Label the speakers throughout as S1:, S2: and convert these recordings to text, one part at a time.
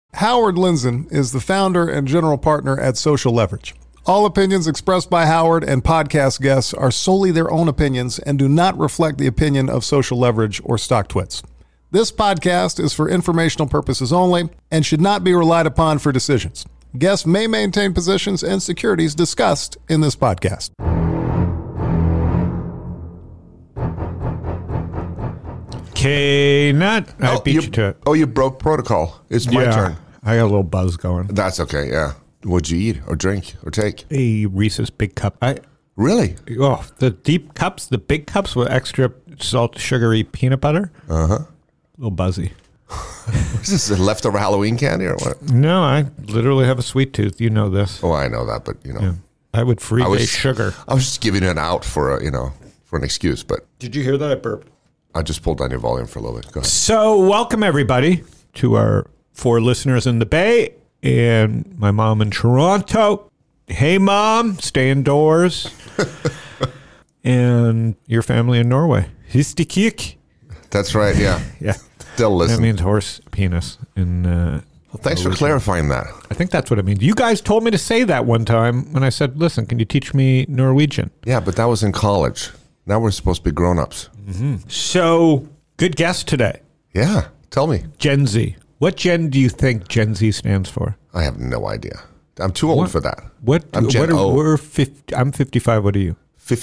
S1: Howard Lindzon is the founder and general partner at Social Leverage. All opinions expressed by Howard and podcast guests are solely their own opinions and do not reflect the opinion of Social Leverage or StockTwits. This podcast is for informational purposes only and should not be relied upon for decisions. Guests may maintain positions and securities discussed in this podcast.
S2: K-Nut. I beat you to it.
S3: Oh, you broke protocol. It's my turn.
S2: I got a little buzz going.
S3: That's okay, yeah. What'd you eat or drink or take?
S2: A Reese's Big Cup.
S3: Really?
S2: Oh, the deep cups, the big cups with extra salt, sugary peanut butter.
S3: Uh-huh.
S2: A little buzzy.
S3: Is this a leftover Halloween candy or what?
S2: No, I literally have a sweet tooth. You know this.
S3: Oh, I know that, but you know.
S2: Yeah. I would freebase sugar.
S3: I was just giving it out for for an excuse, but.
S2: Did you hear that I burped?
S3: I just pulled down your volume for a little bit. Go ahead.
S2: So, welcome everybody to our 4 listeners in the Bay and my mom in Toronto. Hey, Mom, stay indoors. And your family in Norway. Histikik.
S3: That's right, yeah.
S2: Yeah.
S3: Still listen.
S2: That means horse penis in
S3: well, thanks for clarifying that.
S2: I think that's what it means. You guys told me to say that one time when I said, listen, can you teach me Norwegian?
S3: Yeah, but that was in college. Now we're supposed to be grown-ups.
S2: Mm-hmm. So, good guest today.
S3: Yeah, tell me.
S2: Gen Z. What gen do you think Gen Z stands for?
S3: I have no idea. I'm too old for that.
S2: What?
S3: I'm Gen O.
S2: We're 50, I'm 55. What are you?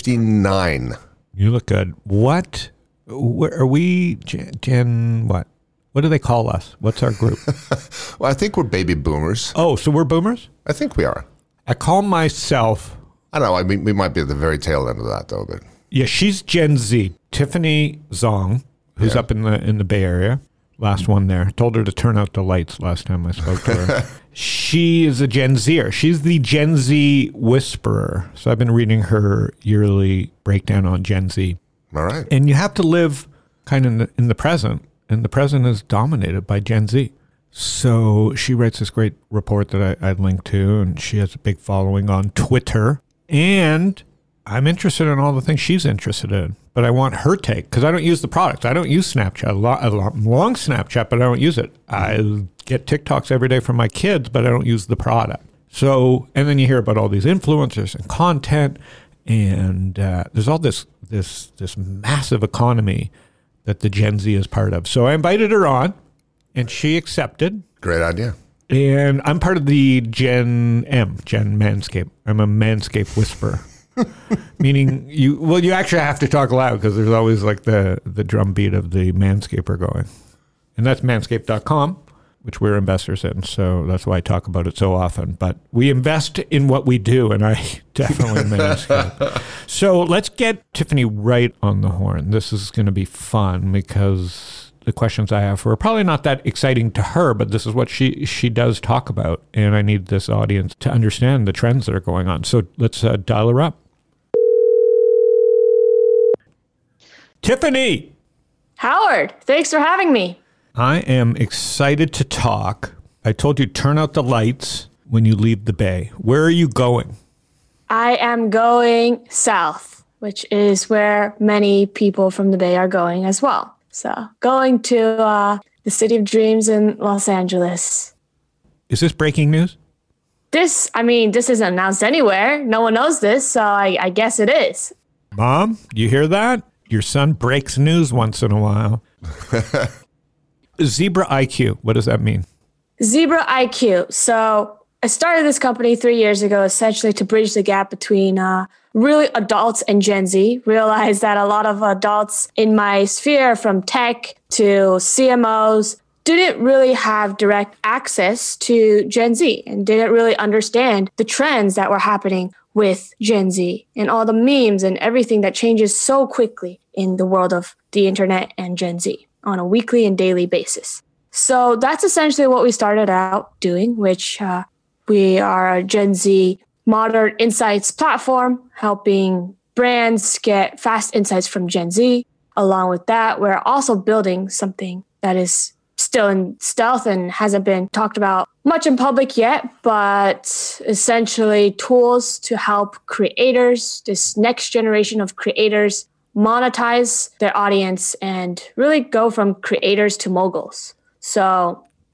S3: 59.
S2: You look good. What? Are we Gen what? What do they call us? What's our group?
S3: Well, I think we're baby boomers.
S2: Oh, so we're boomers?
S3: I think we are.
S2: I call myself...
S3: I don't know. I mean, we might be at the very tail end of that, though. But
S2: yeah, she's Gen Z. Tiffany Zong, who's up in the Bay Area. Last one there. Told her to turn out the lights last time I spoke to her. She is a Gen Zer. She's the Gen Z whisperer. So I've been reading her yearly breakdown on Gen Z.
S3: All right.
S2: And you have to live kind of in the present. And the present is dominated by Gen Z. So she writes this great report that I linked to. And she has a big following on Twitter. And I'm interested in all the things she's interested in. But I want her take because I don't use the product. I don't use Snapchat. I'm long Snapchat, but I don't use it. I get TikToks every day from my kids, but I don't use the product. So, and then you hear about all these influencers and content, and there's all this massive economy that the Gen Z is part of. So I invited her on, and she accepted.
S3: Great idea.
S2: And I'm part of the Gen Manscaped. I'm a Manscaped whisperer. Meaning you actually have to talk loud because there's always like the drum beat of the manscaper going. And that's manscaped.com, which we're investors in. So that's why I talk about it so often. But we invest in what we do, and I definitely manscape. So let's get Tiffany right on the horn. This is going to be fun because the questions I have for her are probably not that exciting to her, but this is what she does talk about. And I need this audience to understand the trends that are going on. So let's dial her up. Tiffany!
S4: Howard, thanks for having me.
S2: I am excited to talk. I told you turn out the lights when you leave the Bay. Where are you going?
S4: I am going south, which is where many people from the Bay are going as well. So going to the City of Dreams in Los Angeles.
S2: Is this breaking news?
S4: This isn't announced anywhere. No one knows this, so I guess it is.
S2: Mom, you hear that? Your son breaks news once in a while. Zebra IQ, what does that mean?
S4: Zebra IQ. So I started this company 3 years ago, essentially to bridge the gap between really adults and Gen Z. Realized that a lot of adults in my sphere, from tech to CMOs, didn't really have direct access to Gen Z and didn't really understand the trends that were happening with Gen Z and all the memes and everything that changes so quickly in the world of the internet and Gen Z on a weekly and daily basis. So that's essentially what we started out doing, which we are a Gen Z modern insights platform, helping brands get fast insights from Gen Z. Along with that, we're also building something that is still in stealth and hasn't been talked about much in public yet, but essentially tools to help creators, this next generation of creators, monetize their audience and really go from creators to moguls. So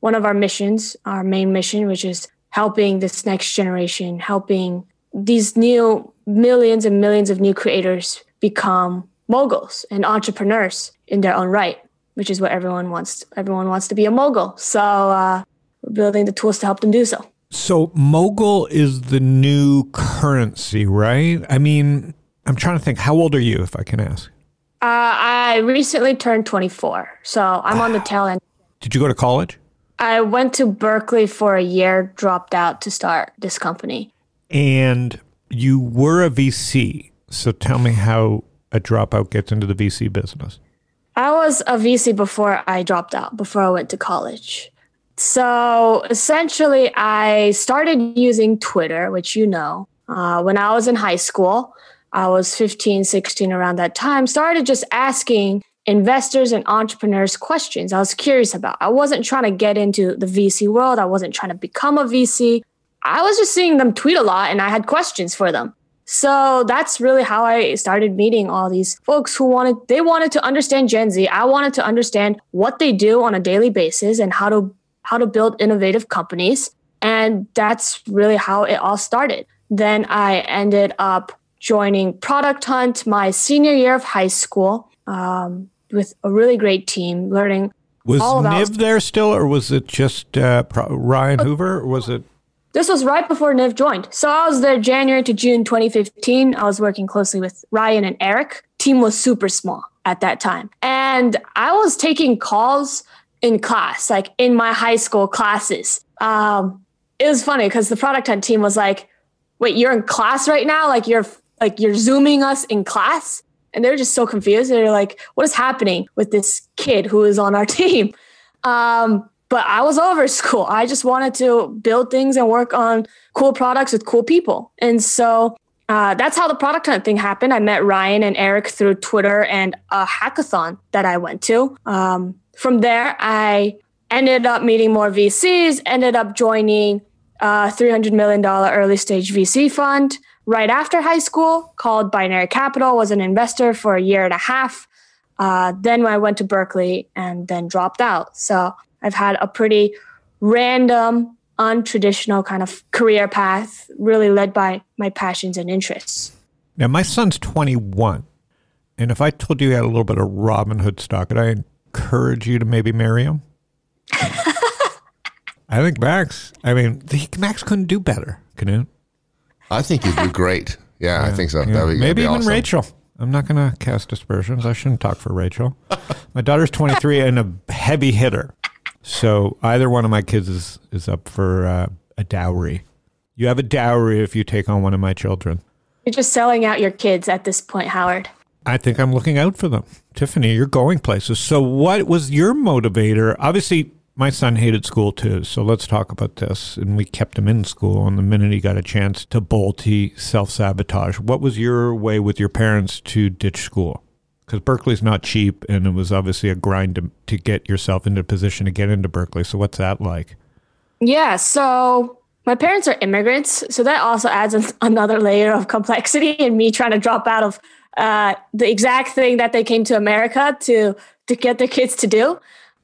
S4: one of our missions, our main mission, which is helping this next generation, helping these new millions and millions of new creators become moguls and entrepreneurs in their own right, which is what everyone wants. Everyone wants to be a mogul. So we're building the tools to help them do so.
S2: So mogul is the new currency, right? I mean, I'm trying to think. How old are you, if I can ask?
S4: I recently turned 24, so I'm on the tail end.
S2: Did you go to college?
S4: I went to Berkeley for a year, dropped out to start this company.
S2: And you were a VC. So tell me how a dropout gets into the VC business.
S4: I was a VC before I dropped out, before I went to college. So essentially, I started using Twitter, which you know, when I was in high school. I was 15, 16 around that time, started just asking investors and entrepreneurs questions I was curious about. I wasn't trying to get into the VC world. I wasn't trying to become a VC. I was just seeing them tweet a lot and I had questions for them. So that's really how I started meeting all these folks who wanted to understand Gen Z. I wanted to understand what they do on a daily basis and how to build innovative companies. And that's really how it all started. Then I ended up joining Product Hunt my senior year of high school with a really great team, learning all about...
S2: Was Niv there still, or was it just Ryan Hoover, or was it...
S4: This was right before Niv joined. So I was there January to June 2015. I was working closely with Ryan and Eric. Team was super small at that time. And I was taking calls in class, like in my high school classes. It was funny because the Product Hunt team was like, wait, you're in class right now? Like you're Zooming us in class? And they were just so confused. They're like, what is happening with this kid who is on our team? But I was over school. I just wanted to build things and work on cool products with cool people. And so that's how the Product Hunt thing happened. I met Ryan and Eric through Twitter and a hackathon that I went to. From there, I ended up meeting more VCs, ended up joining a $300 million early stage VC fund right after high school called Binary Capital, was an investor for a year and a half. Then I went to Berkeley and then dropped out. So I've had a pretty random, untraditional kind of career path, really led by my passions and interests.
S2: Now, my son's 21. And if I told you he had a little bit of Robin Hood stock, could I encourage you to maybe marry him? I think Max couldn't do better, Knut.
S3: I think you'd do great. Yeah, I think so.
S2: Yeah. Maybe even awesome. Rachel. I'm not going to cast aspersions. I shouldn't talk for Rachel. My daughter's 23 and a heavy hitter. So either one of my kids is up for a dowry. You have a dowry if you take on one of my children.
S4: You're just selling out your kids at this point, Howard.
S2: I think I'm looking out for them. Tiffany, you're going places. So what was your motivator? Obviously, my son hated school too, so let's talk about this. And we kept him in school, and the minute he got a chance to bolt, he self-sabotage. What was your way with your parents to ditch school? Because Berkeley's not cheap, and it was obviously a grind to get yourself into a position to get into Berkeley. So what's that like? Yeah,
S4: so my parents are immigrants, so that also adds another layer of complexity in me trying to drop out of the exact thing that they came to America to get their kids to do.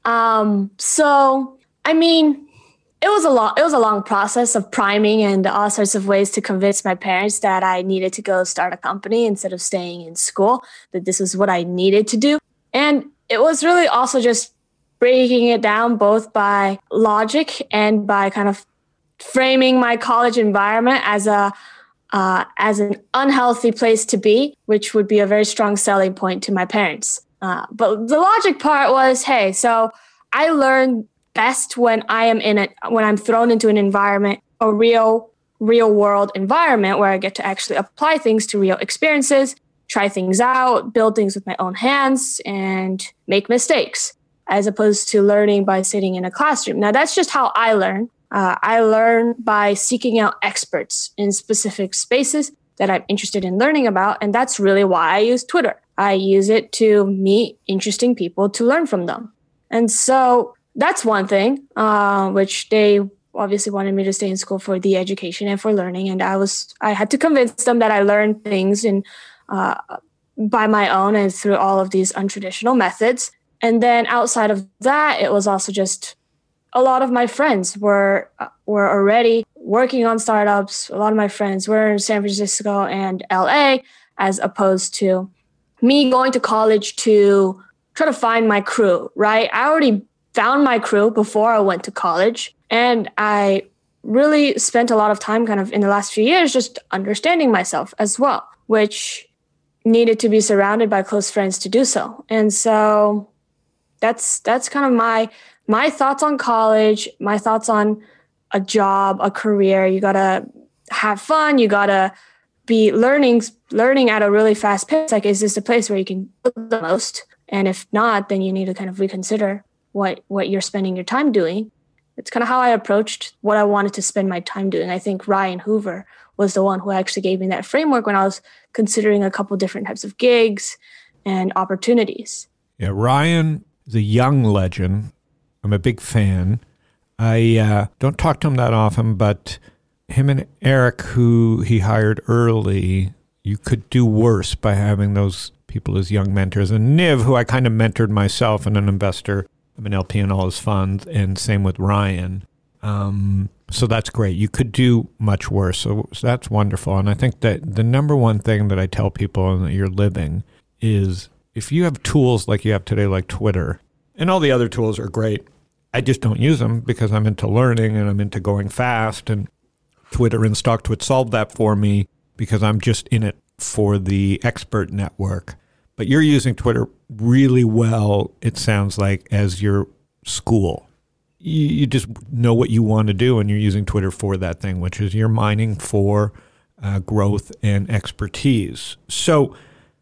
S4: So, I mean, it was a long process of priming and all sorts of ways to convince my parents that I needed to go start a company instead of staying in school, that this was what I needed to do. And it was really also just breaking it down both by logic and by kind of framing my college environment as an unhealthy place to be, which would be a very strong selling point to my parents. But the logic part was, hey, so I learn best when when I'm thrown into an environment, a real world environment where I get to actually apply things to real experiences, try things out, build things with my own hands, and make mistakes, as opposed to learning by sitting in a classroom. Now, that's just how I learn. I learn by seeking out experts in specific spaces that I'm interested in learning about, and that's really why I use Twitter. I use it to meet interesting people to learn from them. And so that's one thing, which they obviously wanted me to stay in school for the education and for learning. And I had to convince them that I learned things by my own and through all of these untraditional methods. And then outside of that, it was also just a lot of my friends were already working on startups. A lot of my friends were in San Francisco and LA, as opposed to me going to college to try to find my crew, right? I already found my crew before I went to college, and I really spent a lot of time kind of in the last few years just understanding myself as well, which needed to be surrounded by close friends to do so. And so that's kind of my thoughts on college, my thoughts on a job, a career. You got to have fun. You got to be learning at a really fast pace. Like, is this a place where you can do the most? And if not, then you need to kind of reconsider what you're spending your time doing. It's kind of how I approached what I wanted to spend my time doing. I think Ryan Hoover was the one who actually gave me that framework when I was considering a couple different types of gigs and opportunities.
S2: Yeah, Ryan is a young legend. I'm a big fan. I don't talk to him that often, but him and Eric, who he hired early, you could do worse by having those people as young mentors. And Niv, who I kind of mentored myself and an investor, I'm an LP in all his funds, and same with Ryan. So that's great. You could do much worse. So that's wonderful. And I think that the number one thing that I tell people that you're living is if you have tools like you have today, like Twitter, and all the other tools are great. I just don't use them because I'm into learning and I'm into going fast. And Twitter and StockTwit solved that for me because I'm just in it for the expert network. But you're using Twitter really well, it sounds like, as your school. You just know what you want to do, and you're using Twitter for that thing, which is you're mining for growth and expertise. So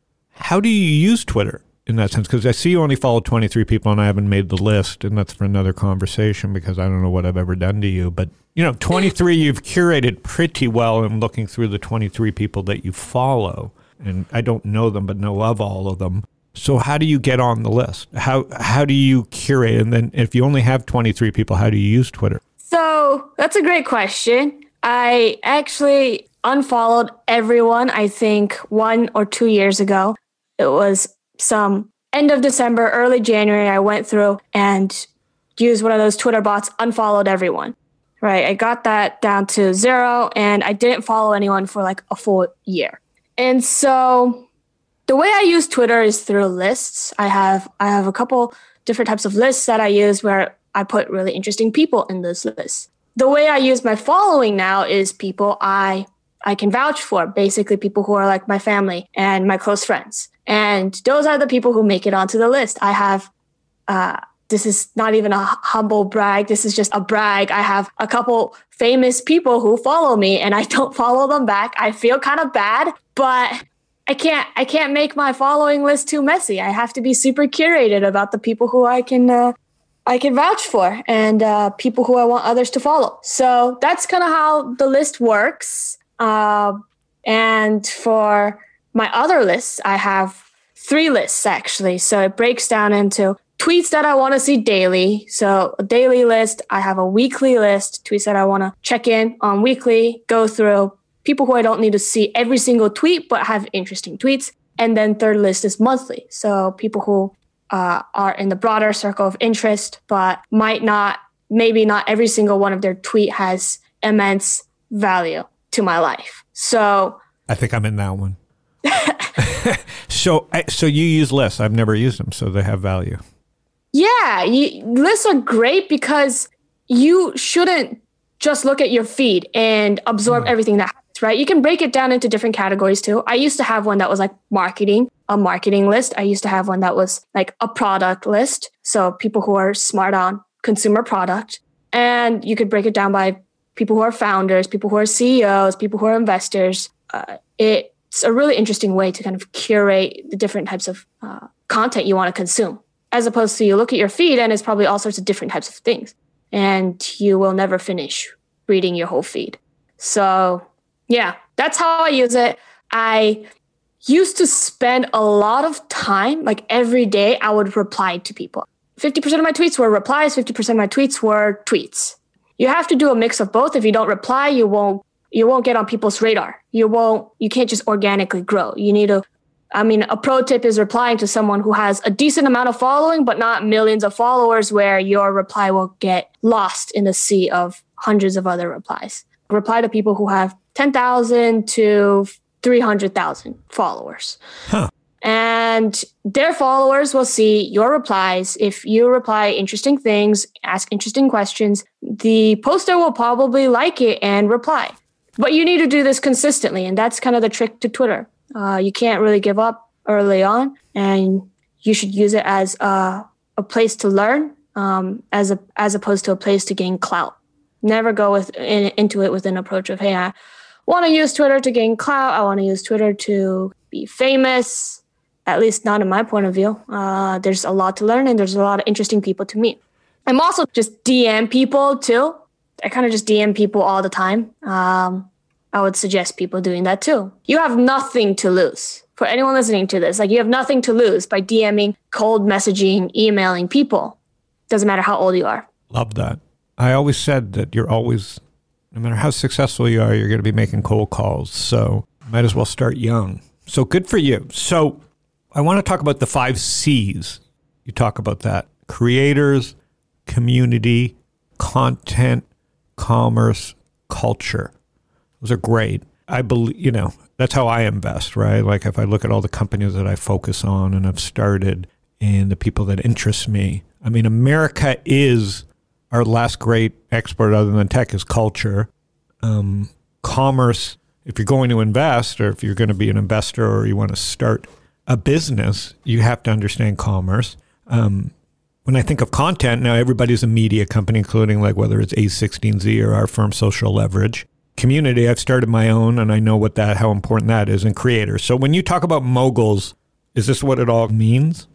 S2: how do you use Twitter in that sense? Because I see you only follow 23 people, and I haven't made the list, and that's for another conversation because I don't know what I've ever done to you. But, 23 you've curated pretty well in looking through the 23 people that you follow. And I don't know them, but know of all of them. So how do you get on the list? How do you curate? And then if you only have 23 people, how do you use Twitter?
S4: So that's a great question. I actually unfollowed everyone, I think 1 or 2 years ago. It was some end of December, early January. I went through and used one of those Twitter bots, unfollowed everyone. Right. I got that down to 0, and I didn't follow anyone for like a full year. And so the way I use Twitter is through lists. I have a couple different types of lists that I use where I put really interesting people in those lists. The way I use my following now is people I can vouch for, basically people who are like my family and my close friends. And those are the people who make it onto the list. I have, this is not even a humble brag. This is just a brag. I have a couple famous people who follow me and I don't follow them back. I feel kind of bad, but I can't make my following list too messy. I have to be super curated about the people who I can vouch for and people who I want others to follow. So that's kind of how the list works. And for my other lists, I have 3 lists actually. So it breaks down into tweets that I want to see daily. So a daily list. I have a weekly list, tweets that I want to check in on weekly, go through. People who I don't need to see every single tweet, but have interesting tweets. And then third list is monthly. So people who are in the broader circle of interest, but maybe not every single one of their tweet has immense value to my life. So
S2: I think I'm in that one. So you use lists. I've never used them, so they have value.
S4: Yeah, lists are great because you shouldn't just look at your feed and absorb everything that happens, right? You can break it down into different categories too. I used to have one that was like marketing, a marketing list. I used to have one that was like a product list. So people who are smart on consumer product. And you could break it down by people who are founders, people who are CEOs, people who are investors. It's a really interesting way to kind of curate the different types of content you want to consume, as opposed to you look at your feed and it's probably all sorts of different types of things. And you will never finish reading your whole feed. So yeah, that's how I use it. I used to spend a lot of time, like every day, I would reply to people. 50% of my tweets were replies, 50% of my tweets were tweets. You have to do a mix of both. If you don't reply, you won't get on people's radar. You can't just organically grow. You need to I mean, a pro tip is replying to someone who has a decent amount of following, but not millions of followers, where your reply will get lost in the sea of hundreds of other replies. Reply to people who have 10,000 to 300,000 followers.
S2: Huh.
S4: And their followers will see your replies. If you reply interesting things, ask interesting questions, the poster will probably like it and reply. But you need to do this consistently, and that's kind of the trick to Twitter. You can't really give up early on, and you should use it as a place to learn, as opposed to a place to gain clout. Never go into it with an approach of, hey, I want to use Twitter to gain clout. I want to use Twitter to be famous. At least not in my point of view. There's a lot to learn, and there's a lot of interesting people to meet. I'm also just DM people too. I kind of just DM people all the time. I would suggest people doing that too. You have nothing to lose. For anyone listening to this, like, you have nothing to lose by DMing, cold messaging, emailing people. Doesn't matter how old you are.
S2: Love that. I always said that you're always, no matter how successful you are, you're going to be making cold calls. So might as well start young. So good for you. So I want to talk about the 5 C's. You talk about that. Creators, community, content, commerce, culture. Those are great. I believe, that's how I invest, right? Like, if I look at all the companies that I focus on and have started and the people that interest me, I mean, America is our last great export other than tech is culture. Commerce, if you're going to invest, or if you're going to be an investor, or you want to start a business, you have to understand commerce. When I think of content, now everybody's a media company, including like whether it's A16Z or our firm Social Leverage. Community, I've started my own, and I know how important that is, and creators. So when you talk about moguls, is this what it all means?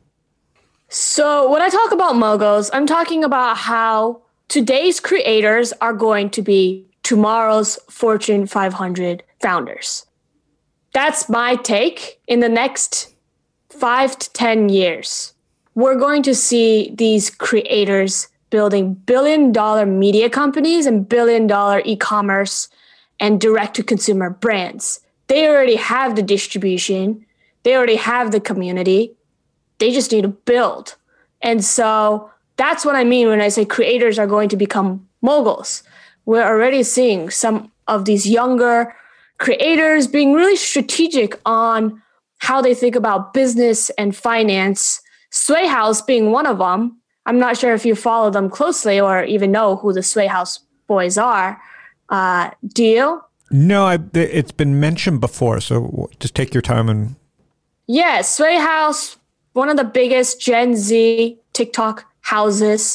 S4: So when I talk about moguls, I'm talking about how today's creators are going to be tomorrow's Fortune 500 founders. That's my take. In the next 5 to 10 years, we're going to see these creators building billion-dollar media companies and billion-dollar e-commerce and direct-to-consumer brands. They already have the distribution. They already have the community. They just need to build. And so that's what I mean when I say creators are going to become moguls. We're already seeing some of these younger creators being really strategic on how they think about business and finance. Sway House being one of them. I'm not sure if you follow them closely or even know who the Sway House boys are. Do you?
S2: No, it's been mentioned before, so just take your time and...
S4: Yeah, Sway House, one of the biggest Gen Z TikTok houses.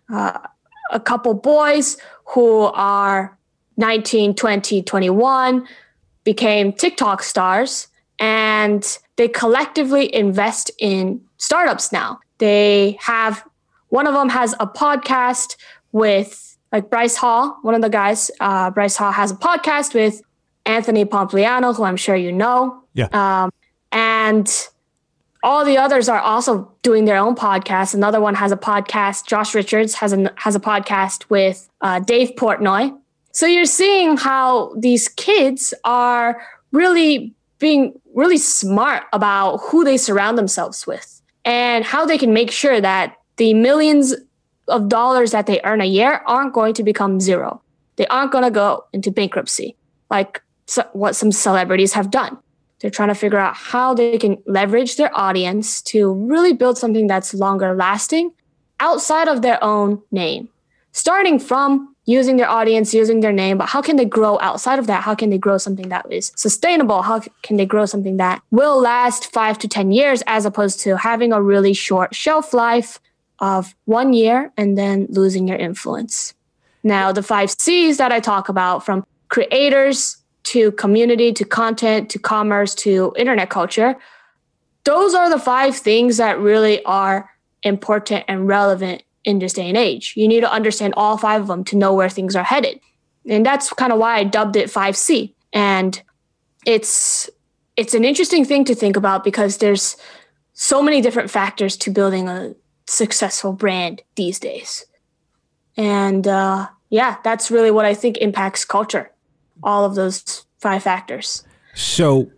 S4: A couple boys who are 19, 20, 21 became TikTok stars, and they collectively invest in startups now. One of them has a podcast with like Bryce Hall, one of the guys. Bryce Hall has a podcast with Anthony Pompliano, who I'm sure you know.
S2: Yeah.
S4: And all the others are also doing their own podcasts. Another one has a podcast. Josh Richards has a podcast with Dave Portnoy. So you're seeing how these kids are really being really smart about who they surround themselves with and how they can make sure that the millions of dollars that they earn a year aren't going to become zero. They aren't going to go into bankruptcy like what some celebrities have done. They're trying to figure out how they can leverage their audience to really build something that's longer lasting outside of their own name. Starting from using their audience, using their name, but how can they grow outside of that? How can they grow something that is sustainable? How can they grow something that will last 5 to 10 years as opposed to having a really short shelf life of 1 year and then losing your influence? Now, the 5 C's that I talk about, from creators to community, to content, to commerce, to internet culture, those are the 5 things that really are important and relevant in this day and age. You need to understand all 5 of them to know where things are headed. And that's kind of why I dubbed it 5C. And it's an interesting thing to think about because there's so many different factors to building a successful brand these days. And that's really what I think impacts culture. All of those 5 factors.
S2: So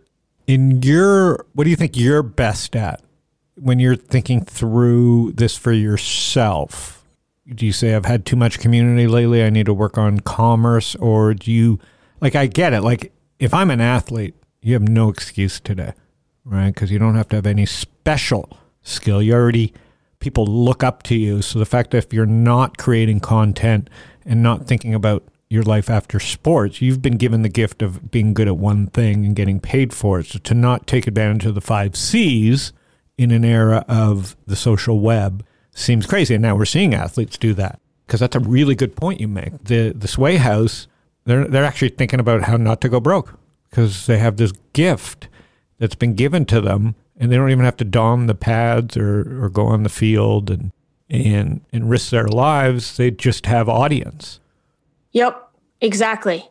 S2: What do you think you're best at when you're thinking through this for yourself? Do you say, I've had too much community lately, I need to work on commerce? Or do you, like, I get it. Like, if I'm an athlete, you have no excuse today, right? Because you don't have to have any special skill. People look up to you. So the fact that if you're not creating content and not thinking about your life after sports, you've been given the gift of being good at one thing and getting paid for it. So to not take advantage of the 5 C's in an era of the social web seems crazy. And now we're seeing athletes do that, because that's a really good point you make. The Sway House, they're actually thinking about how not to go broke, because they have this gift that's been given to them, and they don't even have to don the pads or go on the field and risk their lives. They just have audience.
S4: Yep, exactly.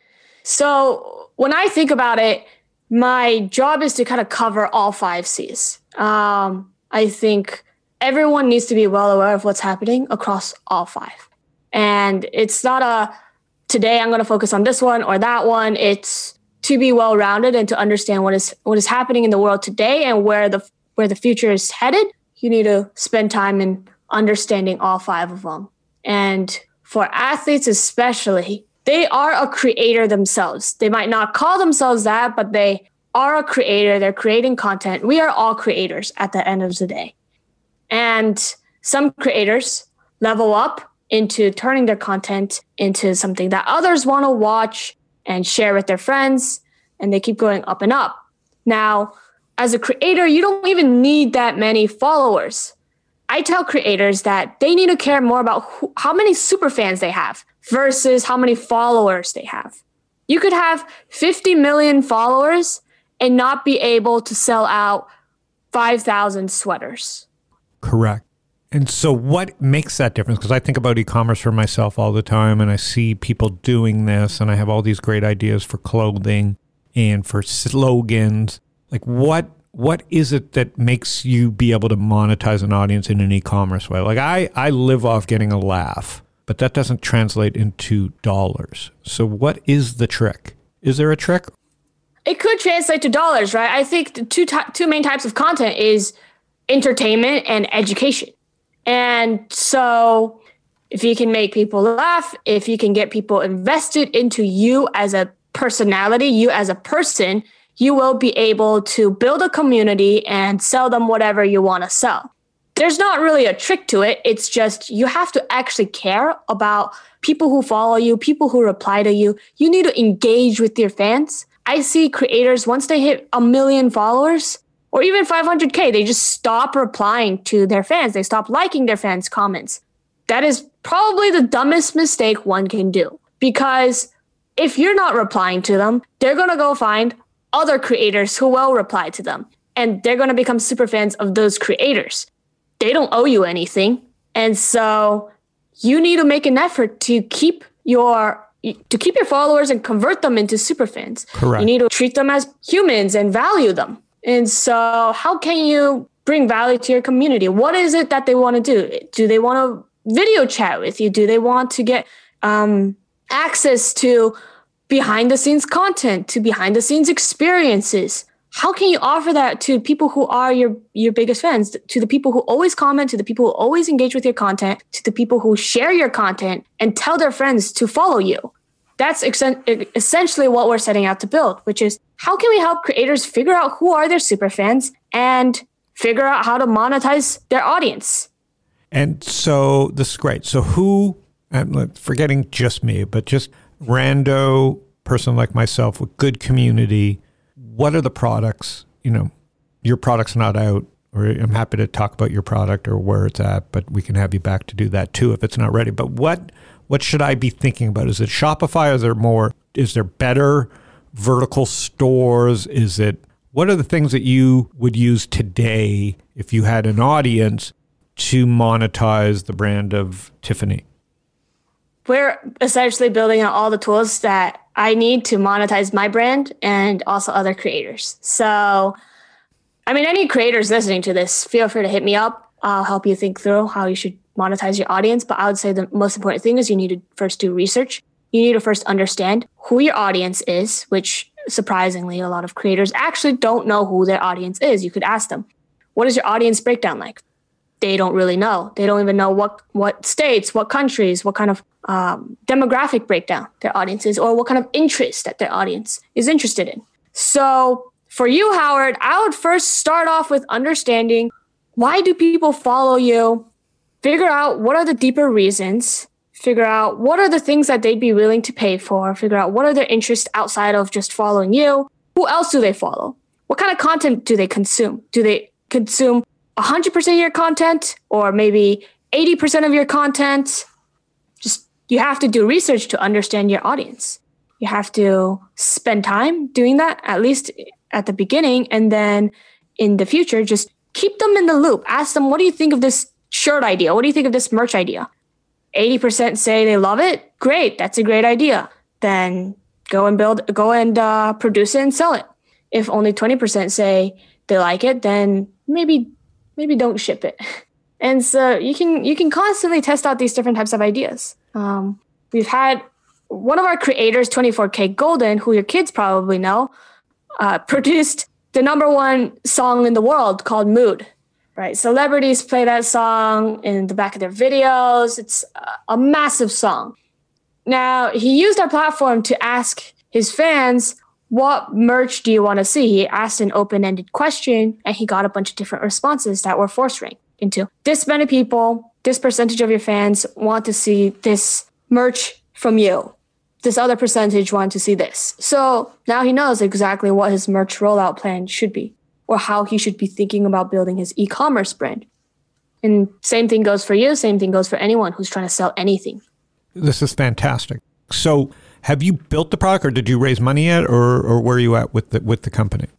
S4: So when I think about it, my job is to kind of cover all 5 C's. I think everyone needs to be well aware of what's happening across all 5. And it's not today I'm going to focus on this one or that one. It's to be well-rounded and to understand what is happening in the world today and where the future is headed. You need to spend time in understanding all 5 of them. And for athletes especially, they are a creator themselves. They might not call themselves that, but they are a creator. They're creating content. We are all creators at the end of the day. And some creators level up into turning their content into something that others want to watch and share with their friends, and they keep going up and up. Now, as a creator, you don't even need that many followers. I tell creators that they need to care more about how many super fans they have versus how many followers they have. You could have 50 million followers and not be able to sell out 5,000 sweaters.
S2: Correct. And so what makes that difference? Because I think about e-commerce for myself all the time, and I see people doing this, and I have all these great ideas for clothing and for slogans. Like, what is it that makes you be able to monetize an audience in an e-commerce way? Like, I live off getting a laugh, but that doesn't translate into dollars. So what is the trick? Is there a trick?
S4: It could translate to dollars, right? I think the two main types of content is entertainment and education. And so if you can make people laugh, if you can get people invested into you as a personality, you as a person, you will be able to build a community and sell them whatever you want to sell. There's not really a trick to it. It's just you have to actually care about people who follow you, people who reply to you. You need to engage with your fans. I see creators, once they hit 1 million followers, or even 500K, they just stop replying to their fans. They stop liking their fans' comments. That is probably the dumbest mistake one can do. Because if you're not replying to them, they're going to go find other creators who will reply to them. And they're going to become super fans of those creators. They don't owe you anything. And so you need to make an effort to keep your followers and convert them into super fans.
S2: Correct.
S4: You need to treat them as humans and value them. And so how can you bring value to your community? What is it that they want to do? Do they want to video chat with you? Do they want to get access to behind the scenes content, to behind the scenes experiences? How can you offer that to people who are your biggest fans, to the people who always comment, to the people who always engage with your content, to the people who share your content and tell their friends to follow you? That's essentially what we're setting out to build, which is how can we help creators figure out who are their super fans and figure out how to monetize their audience?
S2: And so this is great. So who, I'm forgetting just me, but just rando person like myself with good community, what are the products? You know, your product's not out, or I'm happy to talk about your product or where it's at, but we can have you back to do that too if it's not ready. But what should I be thinking about? Is it Shopify? Is there better vertical stores? What are the things that you would use today if you had an audience to monetize the brand of Tiffany?
S4: We're essentially building out all the tools that I need to monetize my brand and also other creators. So, I mean, any creators listening to this, feel free to hit me up. I'll help you think through how you should monetize your audience. But I would say the most important thing is you need to first do research. You need to first understand who your audience is, which surprisingly, a lot of creators actually don't know who their audience is. You could ask them, what is your audience breakdown like? They don't really know. They don't even know what states, what countries, what kind of demographic breakdown their audience is, or what kind of interest that their audience is interested in. So for you, Howard, I would first start off with understanding, why do people follow you? Figure out what are the deeper reasons. Figure out what are the things that they'd be willing to pay for. Figure out what are their interests outside of just following you. Who else do they follow? What kind of content do they consume? Do they consume 100% of your content, or maybe 80% of your content? Just, you have to do research to understand your audience. You have to spend time doing that, at least at the beginning. And then in the future, just keep them in the loop. Ask them, what do you think of this shirt idea? What do you think of this merch idea? 80% say they love it. Great. That's a great idea. Then go and produce it and sell it. If only 20% say they like it, then maybe don't ship it. And so you can constantly test out these different types of ideas. We've had one of our creators, 24K Golden, who your kids probably know, produced the #1 song in the world called Mood. Right? Celebrities play that song in the back of their videos. It's a massive song. Now, he used our platform to ask his fans, what merch do you want to see? He asked an open-ended question, and he got a bunch of different responses that were force ranked into this many people, this percentage of your fans want to see this merch from you. This other percentage want to see this. So now he knows exactly what his merch rollout plan should be, or how he should be thinking about building his e-commerce brand. And same thing goes for you. Same thing goes for anyone who's trying to sell anything.
S2: This is fantastic. So have you built the product, or did you raise money yet, or where are you at with the company?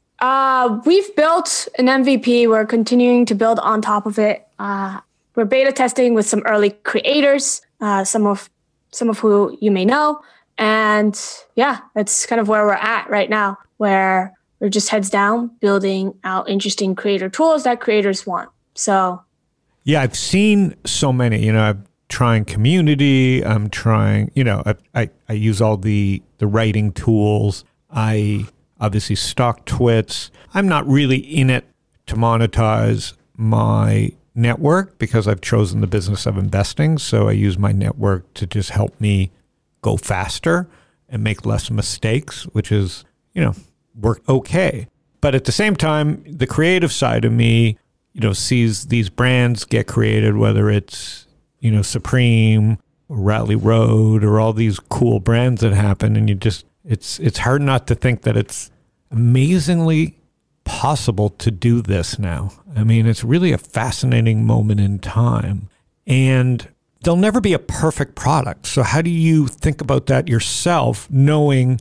S4: We've built an MVP. We're continuing to build on top of it. We're beta testing with some early creators, some of who you may know. And yeah, that's kind of where we're at right now, where we're just heads down building out interesting creator tools that creators want. So
S2: yeah, I've seen so many. I'm trying Community. I'm trying, I use all the writing tools. I obviously stock twits. I'm not really in it to monetize my network because I've chosen the business of investing. So I use my network to just help me go faster and make less mistakes, which is, work okay. But at the same time, the creative side of me, sees these brands get created, whether it's, Supreme or Rally Road or all these cool brands that happen. And it's hard not to think that it's amazingly possible to do this now. I mean, it's really a fascinating moment in time, and there'll never be a perfect product. So how do you think about that yourself, knowing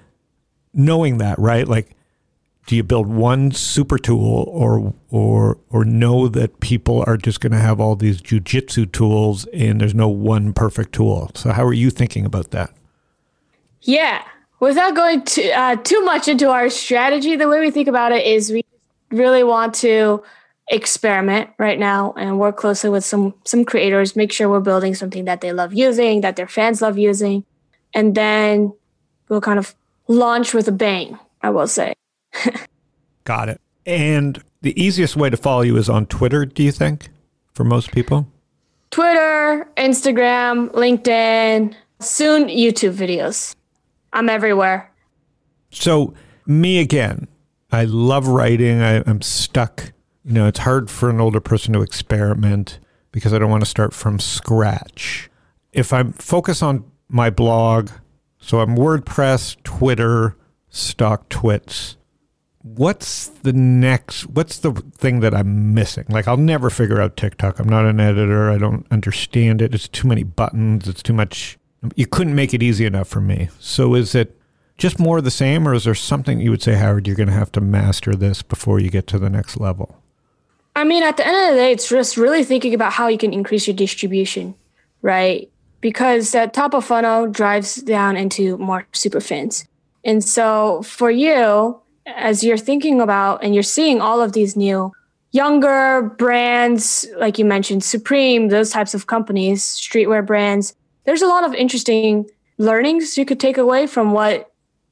S2: that, right? Like, do you build one super tool or know that people are just going to have all these jujitsu tools and there's no one perfect tool? So how are you thinking about that?
S4: Yeah. Without going too much into our strategy, the way we think about it is we really want to experiment right now and work closely with some creators, make sure we're building something that they love using, that their fans love using, and then we'll kind of launch with a bang, I will say.
S2: Got it. And the easiest way to follow you is on Twitter, do you think, for most people?
S4: Twitter, Instagram, LinkedIn, soon YouTube videos. I'm everywhere.
S2: So me again, I love writing. I'm stuck. It's hard for an older person to experiment because I don't want to start from scratch. If I focus on my blog, so I'm WordPress, Twitter, stock twits, what's the thing that I'm missing? Like, I'll never figure out TikTok. I'm not an editor. I don't understand it. It's too many buttons. It's too much. You couldn't make it easy enough for me. So is it just more of the same, or is there something you would say, Howard, you're going to have to master this before you get to the next level?
S4: I mean, at the end of the day, it's just really thinking about how you can increase your distribution, right? Because that top of funnel drives down into more super fans. And so for you, as you're thinking about and you're seeing all of these new younger brands, like you mentioned, Supreme, those types of companies, streetwear brands, there's a lot of interesting learnings you could take away from what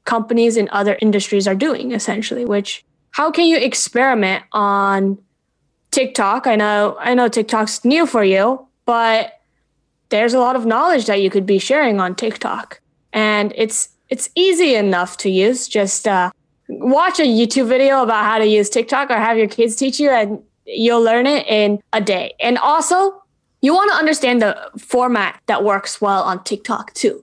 S4: companies in other industries are doing, essentially, which how can you experiment on TikTok? I know TikTok's new for you, but there's a lot of knowledge that you could be sharing on TikTok. And it's easy enough to use. Just watch a YouTube video about how to use TikTok or have your kids teach you, and you'll learn it in a day. And also, you want to understand the format that works well on TikTok too.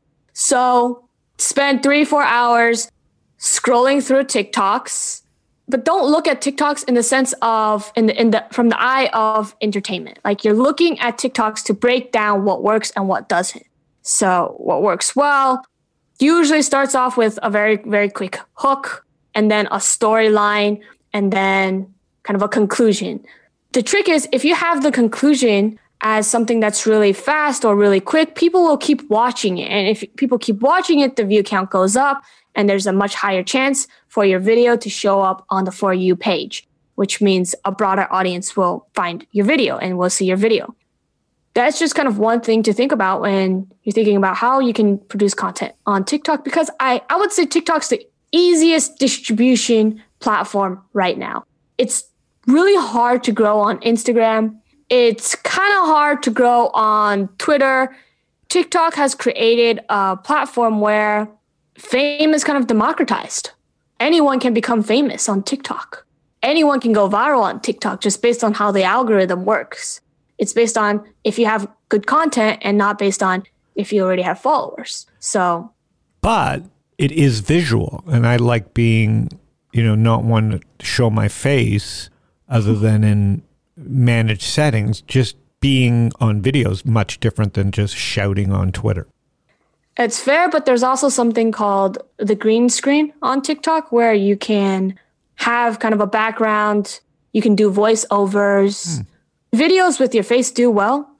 S4: So spend 3-4 hours scrolling through TikToks, but don't look at TikToks in the sense of from the eye of entertainment. Like, you're looking at TikToks to break down what works and what doesn't. So what works well usually starts off with a very, very quick hook, and then a storyline, and then kind of a conclusion. The trick is, if you have the conclusion as something that's really fast or really quick, people will keep watching it. And if people keep watching it, the view count goes up, and there's a much higher chance for your video to show up on the For You page, which means a broader audience will find your video and will see your video. That's just kind of one thing to think about when you're thinking about how you can produce content on TikTok, because I would say TikTok's the easiest distribution platform right now. It's really hard to grow on Instagram. It's kind of hard to grow on Twitter. TikTok has created a platform where fame is kind of democratized. Anyone can become famous on TikTok. Anyone can go viral on TikTok just based on how the algorithm works. It's based on if you have good content and not based on if you already have followers. So,
S2: but it is visual, and I like being, not one to show my face other than in managed settings. Just being on video is much different than just shouting on Twitter.
S4: It's fair, but there's also something called the green screen on TikTok where you can have kind of a background. You can do voiceovers. Videos with your face do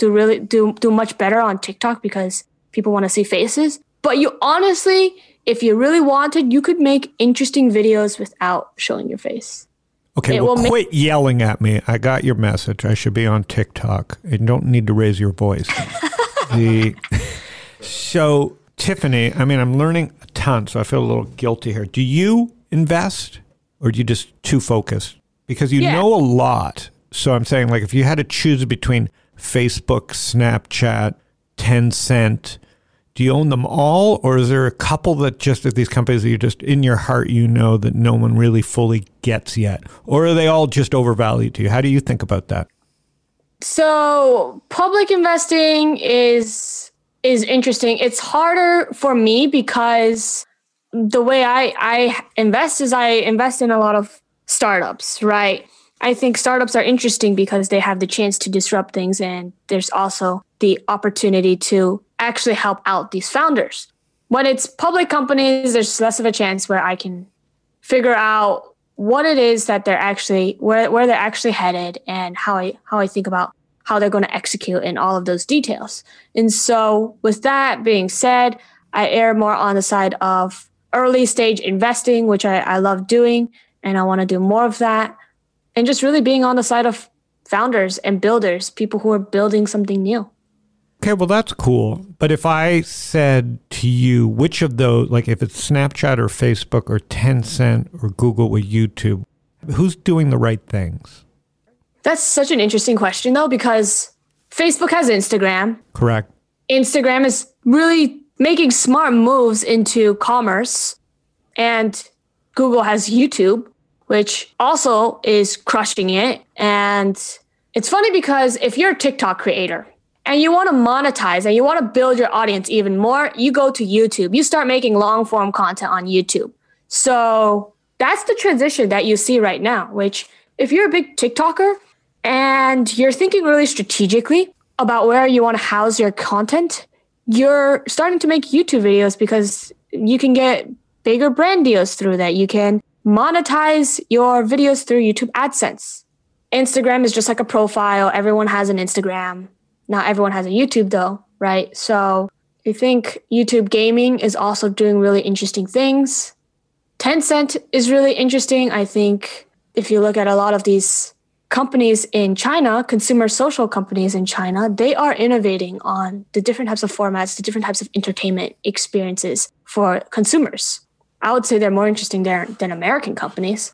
S4: much better on TikTok because people want to see faces. But you honestly, if you really wanted, you could make interesting videos without showing your face.
S2: Okay, quit yelling at me. I got your message. I should be on TikTok. You don't need to raise your voice. So, Tiffany, I'm learning a ton, so I feel a little guilty here. Do you invest, or are you just too focused? Because you know a lot. So I'm saying, like, if you had to choose between Facebook, Snapchat, Tencent, do you own them all? Or is there a couple that just at these companies that you just in your heart, that no one really fully gets yet? Or are they all just overvalued to you? How do you think about that?
S4: So public investing is interesting. It's harder for me because the way I invest is I invest in a lot of startups, right? I think startups are interesting because they have the chance to disrupt things, and there's also the opportunity to actually help out these founders. When it's public companies, there's less of a chance where I can figure out what it is that they're actually, where they're actually headed, and how I think about how they're going to execute and all of those details. And so with that being said, I err more on the side of early stage investing, which I love doing, and I want to do more of that. And just really being on the side of founders and builders, people who are building something new.
S2: Okay, well, that's cool. But if I said to you, which of those, like if it's Snapchat or Facebook or Tencent or Google or YouTube, who's doing the right things?
S4: That's such an interesting question, though, because Facebook has Instagram.
S2: Correct.
S4: Instagram is really making smart moves into commerce. And Google has YouTube, which also is crushing it. And it's funny because if you're a TikTok creator and you want to monetize and you want to build your audience even more, you go to YouTube. You start making long form content on YouTube. So that's the transition that you see right now, which if you're a big TikToker and you're thinking really strategically about where you want to house your content, you're starting to make YouTube videos because you can get bigger brand deals through that. You can monetize your videos through YouTube AdSense. Instagram is just like a profile. Everyone has an Instagram. Not everyone has a YouTube though, right? So I think YouTube gaming is also doing really interesting things. Tencent is really interesting. I think if you look at a lot of these companies in China, consumer social companies in China, they are innovating on the different types of formats, the different types of entertainment experiences for consumers. I would say they're more interesting than American companies.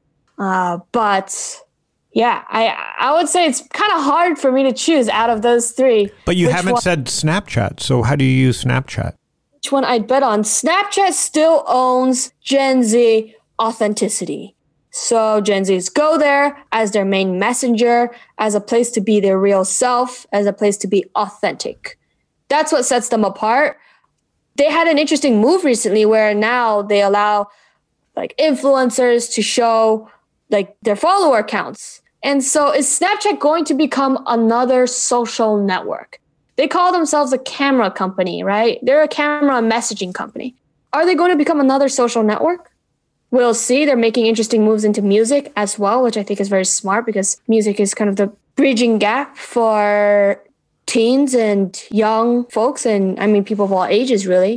S4: But yeah, I would say it's kind of hard for me to choose out of those three.
S2: But you haven't said Snapchat. So how do you use Snapchat?
S4: Which one I'd bet on? Snapchat still owns Gen Z authenticity. So Gen Zs go there as their main messenger, as a place to be their real self, as a place to be authentic. That's what sets them apart. They had an interesting move recently where now they allow like influencers to show like their follower counts. And so is Snapchat going to become another social network? They call themselves a camera company, right? They're a camera messaging company. Are they going to become another social network? We'll see. They're making interesting moves into music as well, which I think is very smart because music is kind of the bridging gap for teens and young folks. And I mean, people of all ages, really.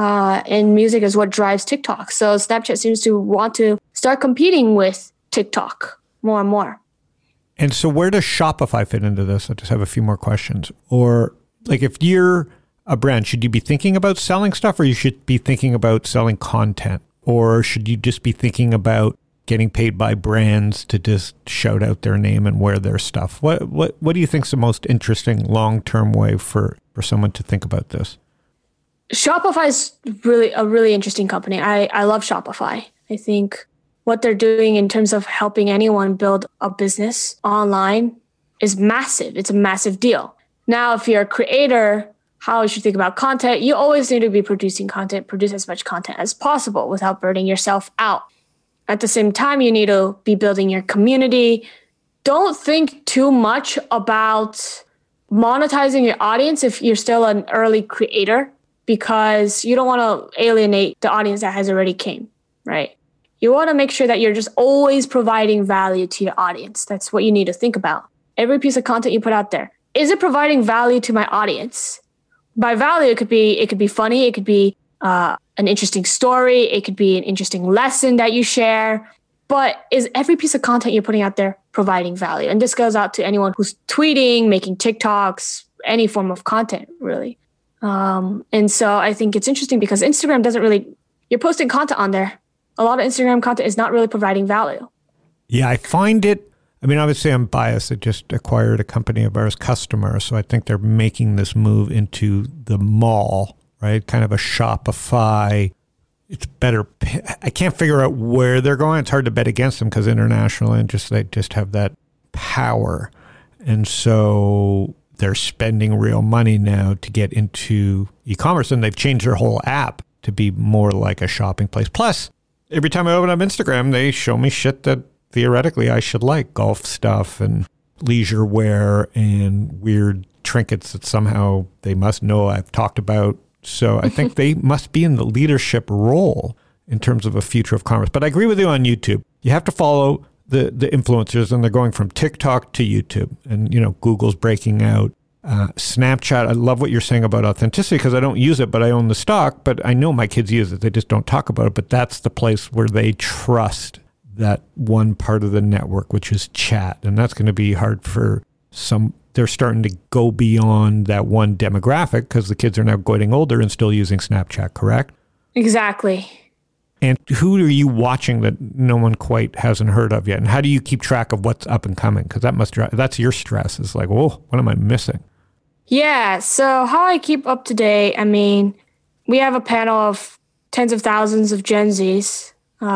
S4: And music is what drives TikTok. So Snapchat seems to want to start competing with TikTok more and more.
S2: And so where does Shopify fit into this? I just have a few more questions. Or like if you're a brand, should you be thinking about selling stuff or you should be thinking about selling content? Or should you just be thinking about getting paid by brands to just shout out their name and wear their stuff? What do you think is the most interesting long-term way for someone to think about this?
S4: Shopify is really a really interesting company. I love Shopify. I think what they're doing in terms of helping anyone build a business online is massive. It's a massive deal. Now, if you're a creator, how you should think about content, you always need to be producing content, produce as much content as possible without burning yourself out. At the same time, you need to be building your community. Don't think too much about monetizing your audience if you're still an early creator, because you don't want to alienate the audience that has already came, right? You want to make sure that you're just always providing value to your audience. That's what you need to think about. Every piece of content you put out there, is it providing value to my audience? By value, it could be funny. It could be an interesting story. It could be an interesting lesson that you share. But is every piece of content you're putting out there providing value? And this goes out to anyone who's tweeting, making TikToks, any form of content, really. And so I think it's interesting because Instagram doesn't really, you're posting content on there. A lot of Instagram content is not really providing value.
S2: Yeah, I find it, I mean, obviously I'm biased. I just acquired a company of ours, Customer. So I think they're making this move into the mall, right? Kind of a Shopify. It's better. I can't figure out where they're going. It's hard to bet against them because international and they just have that power. And so they're spending real money now to get into e-commerce, and they've changed their whole app to be more like a shopping place. Plus, every time I open up Instagram, they show me shit that theoretically I should like, golf stuff and leisure wear and weird trinkets that somehow they must know I've talked about. So I think they must be in the leadership role in terms of a future of commerce. But I agree with you on YouTube. You have to follow the influencers, and they're going from TikTok to YouTube. And, you know, Google's breaking out. Snapchat, I love what you're saying about authenticity because I don't use it, but I own the stock. But I know my kids use it. They just don't talk about it. But that's the place where they trust that one part of the network, which is chat. And that's going to be hard for some. They're starting to go beyond that one demographic because the kids are now getting older and still using Snapchat, correct?
S4: Exactly.
S2: And who are you watching that no one quite hasn't heard of yet? And how do you keep track of what's up and coming? Because that's your stress. It's like, whoa, what am I missing?
S4: Yeah. So how I keep up to date, I mean, we have a panel of tens of thousands of Gen Zs.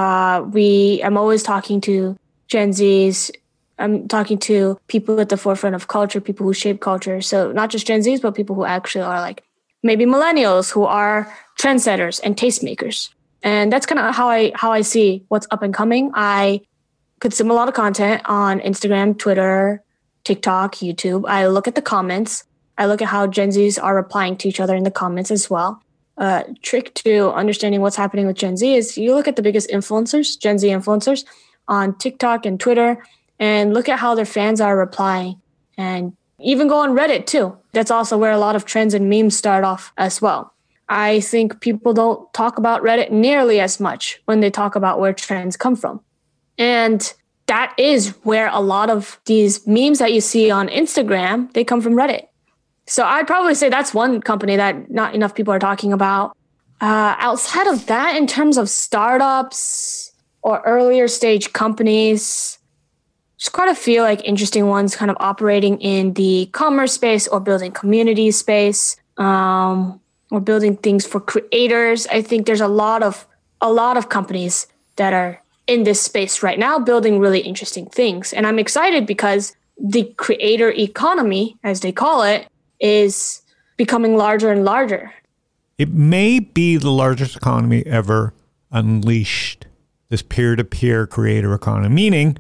S4: I'm always talking to Gen Zs. I'm talking to people at the forefront of culture, people who shape culture. So not just Gen Zs, but people who actually are like maybe millennials who are trendsetters and tastemakers. And that's kind of how I see what's up and coming. I consume a lot of content on Instagram, Twitter, TikTok, YouTube. I look at the comments. I look at how Gen Zs are replying to each other in the comments as well. Trick to understanding what's happening with Gen Z is you look at the biggest influencers, Gen Z influencers on TikTok and Twitter, and look at how their fans are replying. And even go on Reddit too. That's also where a lot of trends and memes start off as well. I think people don't talk about Reddit nearly as much when they talk about where trends come from. And that is where a lot of these memes that you see on Instagram, they come from Reddit. So I'd probably say that's one company that not enough people are talking about. Outside of that, in terms of startups or earlier stage companies, there's quite a few like interesting ones kind of operating in the commerce space or building community space, or building things for creators. I think there's a lot of companies that are in this space right now building really interesting things. And I'm excited because the creator economy, as they call it, is becoming larger and larger.
S2: It may be the largest economy ever unleashed, this peer-to-peer creator economy, meaning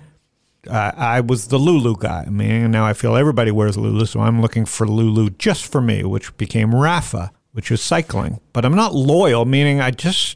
S2: I was the Lulu guy. I mean, now I feel everybody wears Lulu, so I'm looking for Lulu just for me, which became Rapha, which is cycling. But I'm not loyal, meaning I just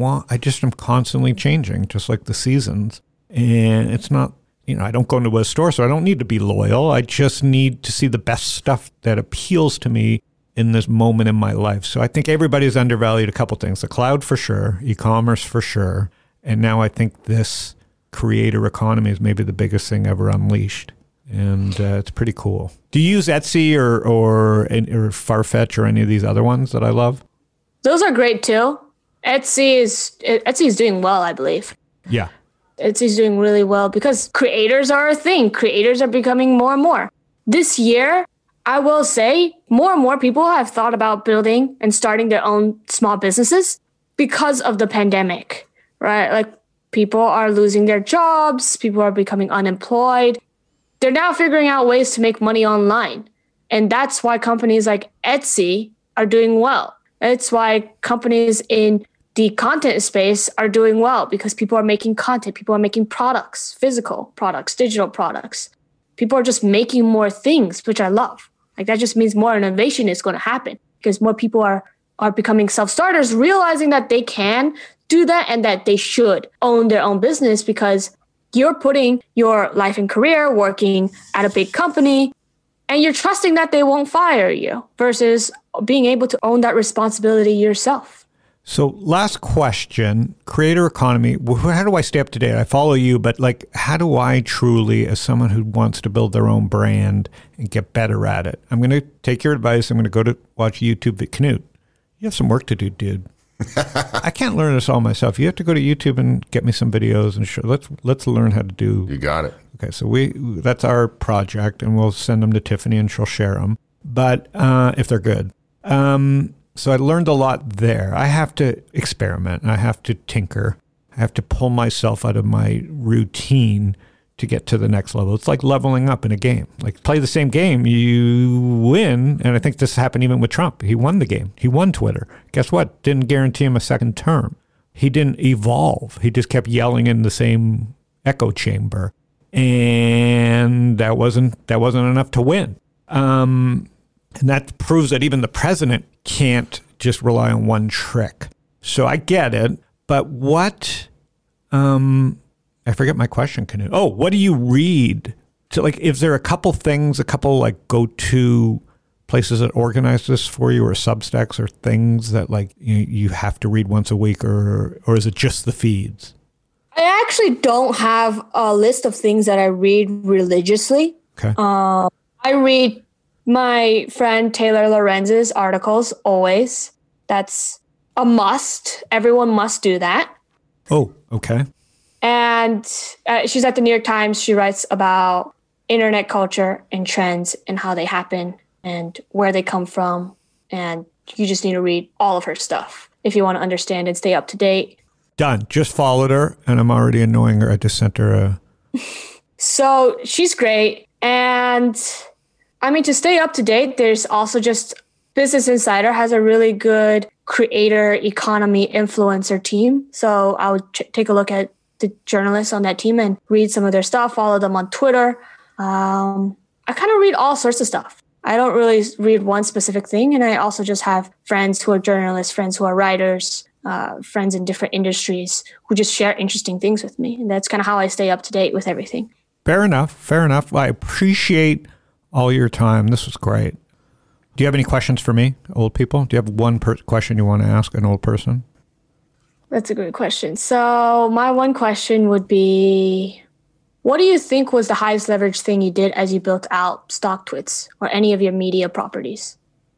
S2: am constantly changing, just like the seasons. And it's not, I don't go into a store, so I don't need to be loyal. I just need to see the best stuff that appeals to me in this moment in my life. So I think everybody's undervalued a couple things. The cloud for sure, e-commerce for sure. And now I think this creator economy is maybe the biggest thing ever unleashed. And it's pretty cool. Do you use Etsy or Farfetch or any of these other ones that I love?
S4: Those are great too. Etsy is doing well, I believe.
S2: Yeah.
S4: Etsy's doing really well because creators are a thing. Creators are becoming more and more. This year, I will say more and more people have thought about building and starting their own small businesses because of the pandemic, right? Like people are losing their jobs. People are becoming unemployed. They're now figuring out ways to make money online. And that's why companies like Etsy are doing well. It's why companies in the content space are doing well because people are making content. People are making products, physical products, digital products. People are just making more things, which I love. Like that just means more innovation is going to happen because more people are becoming self-starters, realizing that they can do that and that they should own their own business because you're putting your life and career working at a big company and you're trusting that they won't fire you versus being able to own that responsibility yourself.
S2: So last question, creator economy. How do I stay up to date? I follow you, but like, how do I truly, as someone who wants to build their own brand and get better at it? I'm going to take your advice. I'm going to go to watch YouTube. Knut, you have some work to do, dude. I can't learn this all myself. You have to go to YouTube and get me some videos and show. Let's learn how to do.
S3: You got it.
S2: Okay, so that's our project, and we'll send them to Tiffany, and she'll share them. But if they're good. So I learned a lot there. I have to experiment. I have to tinker. I have to pull myself out of my routine to get to the next level. It's like leveling up in a game. Like play the same game, you win. And I think this happened even with Trump. He won the game. He won Twitter. Guess what? Didn't guarantee him a second term. He didn't evolve. He just kept yelling in the same echo chamber. And that wasn't enough to win. And that proves that even the president can't just rely on one trick. So I get it, but what, I forget my question, Knut. Oh, what do you read? So like, is there a couple like go-to places that organize this for you or Substacks or things that like you have to read once a week or is it just the feeds?
S4: I actually don't have a list of things that I read religiously.
S2: Okay.
S4: I read my friend Taylor Lorenz's articles always. That's a must. Everyone must do that.
S2: Oh, okay.
S4: And she's at the New York Times. She writes about internet culture and trends and how they happen and where they come from. And you just need to read all of her stuff if you want to understand and stay up to date.
S2: Done. Just followed her and I'm already annoying her. I just sent her a...
S4: So she's great. And I mean, to stay up to date, there's also just Business Insider has a really good creator economy influencer team. So I would take a look at the journalists on that team and read some of their stuff, follow them on Twitter. I kind of read all sorts of stuff. I don't really read one specific thing. And I also just have friends who are journalists, friends who are writers, friends in different industries who just share interesting things with me. And that's kind of how I stay up to date with everything.
S2: Fair enough. I appreciate all your time. This was great. Do you have any questions for me, old people? Do you have one question you want to ask an old person?
S4: That's a good question. So my one question would be, what do you think was the highest leverage thing you did as you built out StockTwits or any of your media properties?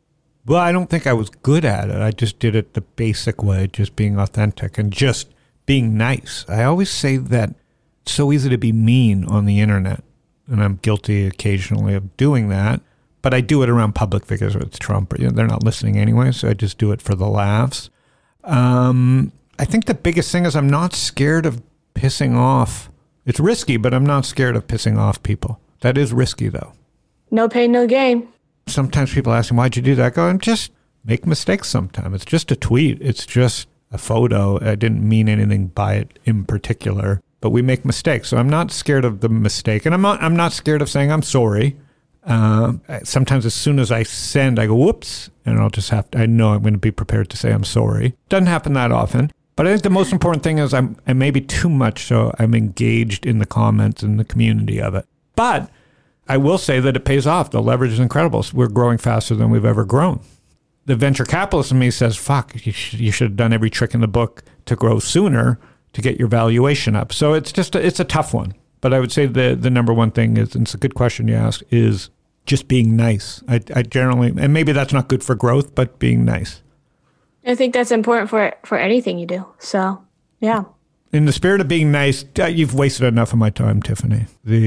S2: Well, I don't think I was good at it. I just did it the basic way, just being authentic and just being nice. I always say that it's so easy to be mean on the internet, and I'm guilty occasionally of doing that. But I do it around public figures with Trump. They're not listening anyway, so I just do it for the laughs. I think the biggest thing is I'm not scared of pissing off. It's risky, but I'm not scared of pissing off people. That is risky, though.
S4: No pain, no gain.
S2: Sometimes people ask me, why'd you do that? I go, I'm just make mistakes sometimes. It's just a tweet. It's just a photo. I didn't mean anything by it in particular, but we make mistakes. So I'm not scared of the mistake. And I'm not scared of saying I'm sorry. Sometimes as soon as I send, I go, whoops, and I know I'm going to be prepared to say I'm sorry. Doesn't happen that often. But I think the most important thing is I may be too much, so I'm engaged in the comments and the community of it. But I will say that it pays off. The leverage is incredible. So we're growing faster than we've ever grown. The venture capitalist in me says, fuck, you should have done every trick in the book to grow sooner to get your valuation up. So it's a tough one. But I would say the number one thing is, and it's a good question you ask, is just being nice. I generally, and maybe that's not good for growth, but being nice.
S4: I think that's important for anything you do. So, yeah.
S2: In the spirit of being nice, you've wasted enough of my time, Tiffany.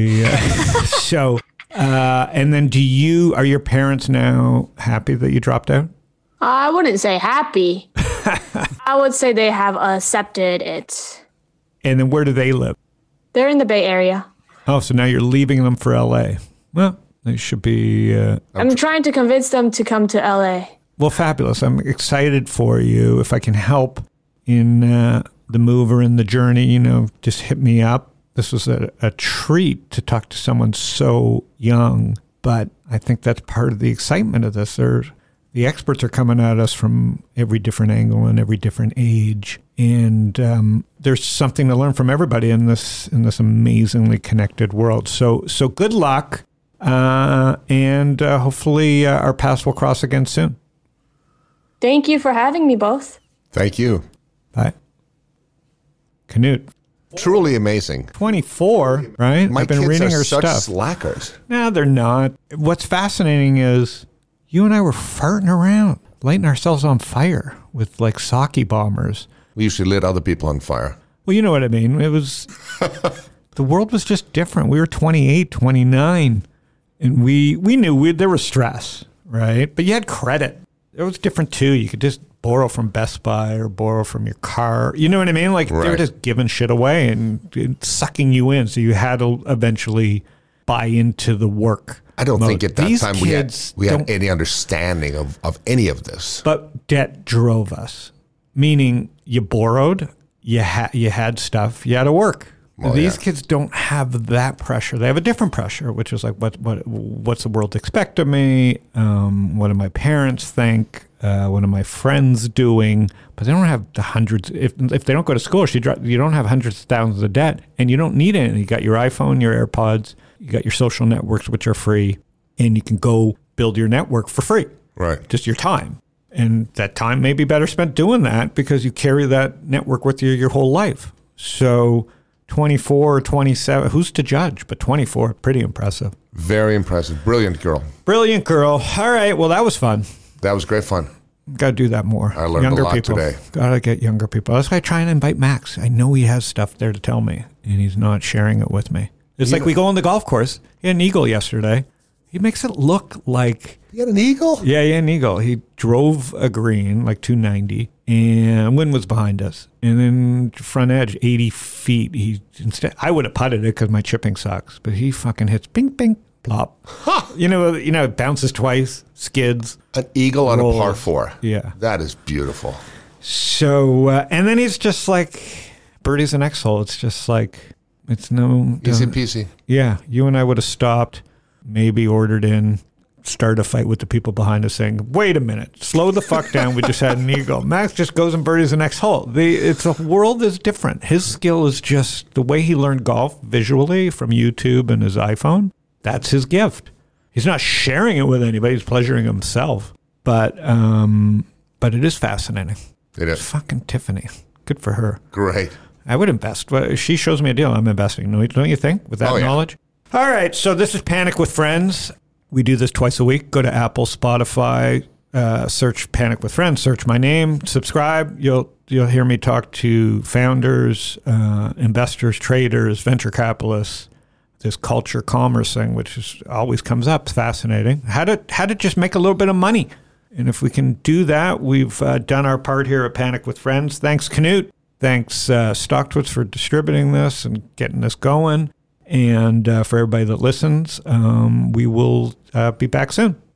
S2: And then are your parents now happy that you dropped out?
S4: I wouldn't say happy. I would say they have accepted it.
S2: And then where do they live?
S4: They're in the Bay Area.
S2: Oh, so now you're leaving them for LA. Well, they should be...
S4: I'm trying to convince them to come to LA.
S2: Well, fabulous. I'm excited for you. If I can help in the move or in the journey, just hit me up. This was a treat to talk to someone so young, but I think that's part of the excitement of this. The experts are coming at us from every different angle and every different age, and there's something to learn from everybody in this amazingly connected world. So good luck, and hopefully our paths will cross again soon.
S4: Thank you for having me both.
S3: Thank you.
S2: Bye. Canute.
S3: Truly amazing.
S2: 24, right?
S3: My
S2: I've been
S3: kids
S2: reading
S3: are
S2: her
S3: such
S2: stuff.
S3: slackers.
S2: No, they're not. What's fascinating is you and I were farting around, lighting ourselves on fire with like sake bombers.
S3: We usually lit other people on fire.
S2: Well, you know what I mean. It was, the world was just different. We were 28, 29, and we knew there was stress, right? But you had credit. It was different too. You could just borrow from Best Buy or borrow from your car. You know what I mean? Like They were just giving shit away and sucking you in. So you had to eventually buy into the work.
S3: I don't think at that
S2: These
S3: time we had any understanding of any of this.
S2: But debt drove us, meaning you borrowed, you had stuff, you had to work.
S3: Well,
S2: These kids don't have that pressure. They have a different pressure, which is like, what's the world expect of me? What do my parents think? What are my friends doing? But they don't have the hundreds. If they don't go to school, you don't have hundreds of thousands of debt, and you don't need it. You got your iPhone, your AirPods, you got your social networks, which are free, and you can go build your network for free.
S3: Right.
S2: Just your time. And that time may be better spent doing that because you carry that network with you your whole life. So 24, 27, who's to judge? But 24, pretty impressive.
S3: Very impressive. Brilliant girl.
S2: Brilliant girl. All right. Well, that was fun.
S3: That was great fun.
S2: Got to do that more.
S3: I learned
S2: younger
S3: a lot
S2: people.
S3: today.
S2: Got to get younger people. That's why I try and invite Max. I know he has stuff there to tell me, and he's not sharing it with me. It's like we go on the golf course. He had an eagle yesterday. He makes it look like...
S3: You had an eagle?
S2: Yeah, he had an eagle. He drove a green, like 290, and wind was behind us. And then front edge, 80 feet. I would have putted it because my chipping sucks, but he fucking hits ping, ping, plop.
S3: Huh.
S2: You know, it bounces twice, skids.
S3: An eagle on
S2: rolls.
S3: a par 4.
S2: Yeah.
S3: That is beautiful.
S2: So, and then he's just like, birdie's the next hole. It's just like, it's no...
S3: Easy peasy.
S2: Yeah. You and I would have stopped, maybe ordered in, start a fight with the people behind us saying, wait a minute, slow the fuck down. We just had an eagle. Max just goes and birdies the next hole. The world is different. His skill is just the way he learned golf visually from YouTube and his iPhone. That's his gift. He's not sharing it with anybody. He's pleasuring himself. But it is fascinating.
S3: It is.
S2: Fucking Tiffany. Good for her.
S3: Great.
S2: I would invest. Well, she shows me a deal. I'm investing. Don't you think? With that knowledge? All right. So this is Panic with Friends. We do this twice a week. Go to Apple, Spotify, search Panic with Friends, search my name, subscribe. You'll hear me talk to founders, investors, traders, venture capitalists. This culture commerce thing, which always comes up, it's fascinating. How to just make a little bit of money. And if we can do that, we've done our part here at Panic with Friends. Thanks, Canute. Thanks, Stocktwits, for distributing this and getting this going. And for everybody that listens, we will be back soon.